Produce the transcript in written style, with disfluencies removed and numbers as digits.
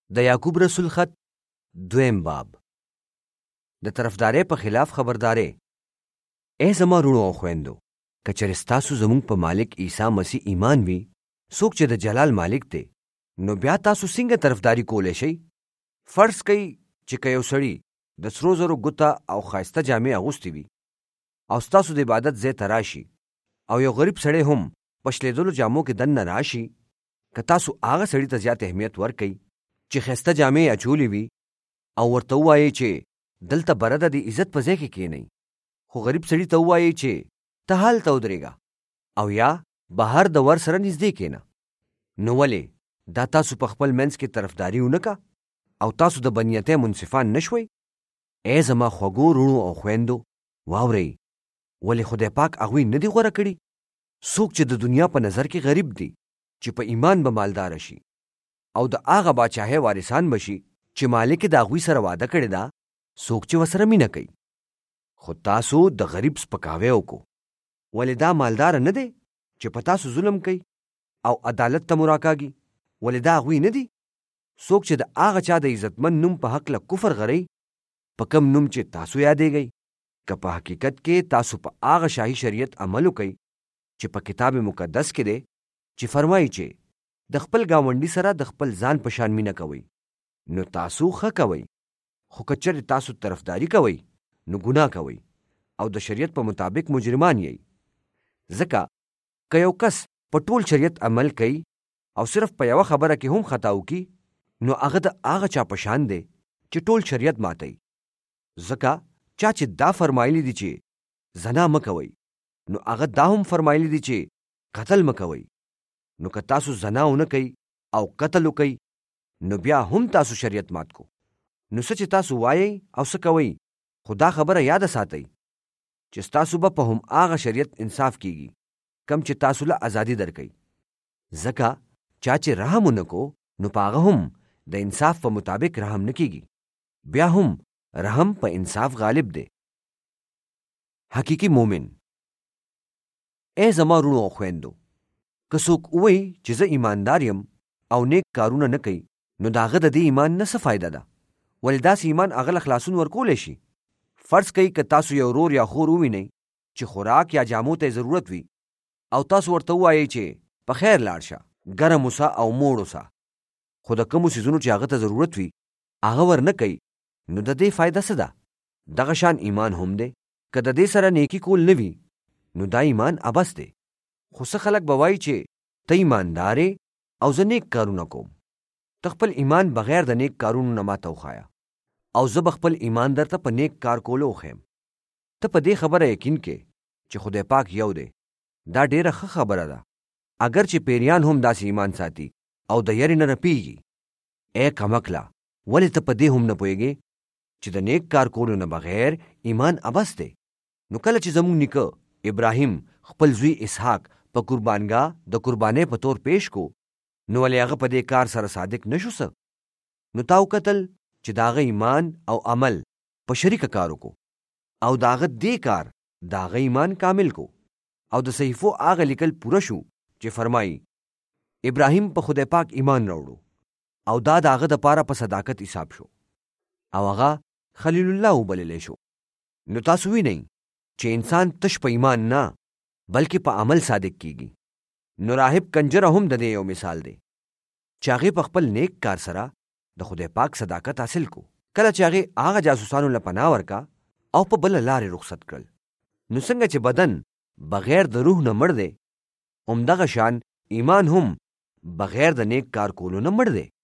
د یعقوب رسول خط 2 باب د طرفدارۍ په خلاف خبرداري. ای زما وروڼو او خویندو، که چېرې ستاسو زموږ په مالک عیسی مسیح ایمان وي، څوک چې د جلال مالک دی، نو بیا تاسو څنګه طرفداري کولی شئ؟ فرض کوئ چې که یو سړي د سرو زرو ګوته او ښایسته جامې اغوستې وي او ستاسو د عبادت ځای ته راشي او یو غریب سړی هم په شلېدلو جامو کې دننه راشي، که تاسو هغه سړي ته زیات اهمیت ورکئ چې ښایسته جامې اچولې وي او ورته ووایئ چې دلته بره ده، د عزت په ځای کې کښېنئ، خو غریب سړي ته ووایئ چې ته هلته ودرېږه او یا بهر د ور سره نږدې کښېنه، نو ولې دا تاسو په خپل منځ کې طرفداري ونه که او تاسو د بنیتۍ منصفان نه شوئ؟ ای زما خوږو وروڼو او خویندو، واورئ، ولې خدای پاک هغوی نه دي غوره کړي؟ څوک چې د دنیا په نظر کې غریب دي، چې په ایمان به مالداره شي او د هغه باچاهۍ وارثان به شي چې مالک یې د هغوی سره واده کړې ده، څوک چې ورسره مینه کوي. خو تاسو د غریب سپکاوی وکړو. ولې دا مالداره نه دی چې په تاسو ظلم کوي او عدالت ته مو راکاږي؟ ولې دا هغوی نه دي؟ څوک چې د هغه چا د عزتمن نوم په هکله کفر غرئ، په کم نوم چې تاسو یادېږئ، که په حقیقت کې تاسو په هغه شاهي شریعت عمل وکئ چې په کتاب مقدس کې دی، چې فرمایي چې د خپل ګاونډي سره د خپل ځان په شان مینه کوئ، نو تاسو ښه کوئ. خو که چېرې تاسو طرفداري کوئ، نو ګناه کوئ او د شریعت په مطابق مجرمان یئ. ځکه که یو کس په ټول شریعت عمل کوي او صرف په یوه خبره کې هم خطا وکړي، نو هغه د هغه چا په شان دی چې ټول شریعت ماتوي. ځکه چا چې دا فرمایلی دي چې زنا مه کوئ، نو هغه دا هم فرمایلی دي چې قتل مه کوئ. نو که تاسو زنا ونه کوئ او قتل وکئ، نو بیا هم تاسو شریعت مات کو. نو څه چې تاسو وایئ او څه کوئ، خو دا خبره یاده ساتئ چې ستاسو به په هم هغه شریعت انصاف کیږي کم چې تاسو له ازادي درکئ. ځکه چا چې رحم ونه کو، نو په هغه هم د انصاف په مطابق رحم نه کیږي، بیا هم رحم په انصاف غالب دی. حقیقي مومن. ای زما وروڼو او خویندو، که څوک ووایي چې زه ایماندار یم او نیک کارونه نه کوي، نو د هغه د دې ایمان نه څه فایده ده؟ ولې داسې ایمان هغه له خلاصون ورکولی شي؟ فرض کوئ که تاسو یو ورور یا خور ووینئ چې خوراک یا جامو ته ضرورت وي او تاسو ورته ووایئ چې په خیر لاړ شه، ګرم اوسه او موړ اوسه، خو د کومو څیزونو چې هغه ته ضرورت وي هغه ورنه کوي، نو د دې فایده څه ده؟ دغه شان ایمان هم دی. که د دې سره نیکي کول نه وي، نو دا ایمان عبث دی. خو څه خلک به وایي چې ته ایماندار او زه نیک کارونه کوم. ته خپل ایمان بغیر د نیک کارونو نه ماته وښایه او زه به خپل ایمان درته په نیک کار کولو وښیم. ته په دې خبره یقین کې چې خدای پاک یو دی. دا ډېره ښه خبره ده، اگر چې پیریان هم داسې ایمان ساتي او د یرې نه رپیږي. ای کمکله، ولې ته په دې هم نه پوهېږې چې د نیک کار کولو نه بغیر ایمان عبث دی؟ نو کله چې زموږ نیکه ابراهیم خپل زوی اسحاق په قربانګاه د قربانۍ په تور پیش کو، نو ولې هغه په دې کار سره صادق نه شو څه؟ نو تا وکتل چې د هغه ایمان او عمل په شریکه کار وکړو او د هغه دې کار د هغه ایمان کامل کو او د صحیفو هغه لیکل پوره شو چې فرمایي ابراهیم په خدای پاک ایمان راوړو او دا د هغه دپاره په صداقت حساب شو او هغه خلیل الله وبللی شو. نو تاسو وینئ چې انسان تش په ایمان نه بلکې په عمل صادق کیږي. نو راهب کنجره هم د دې یو مثال دی چې هغې په خپل نیک کار سره د خدای پاک صداقت حاصل کو. کله چې هغې هغه جاسوسانو له پناه ورکا او په بله لارې رخصت کړل، نو څنګه چې بدن بغیر د روح نه مړ دی، همدغه شان ایمان هم بغیر د نیک کار کولو نه مړ دی.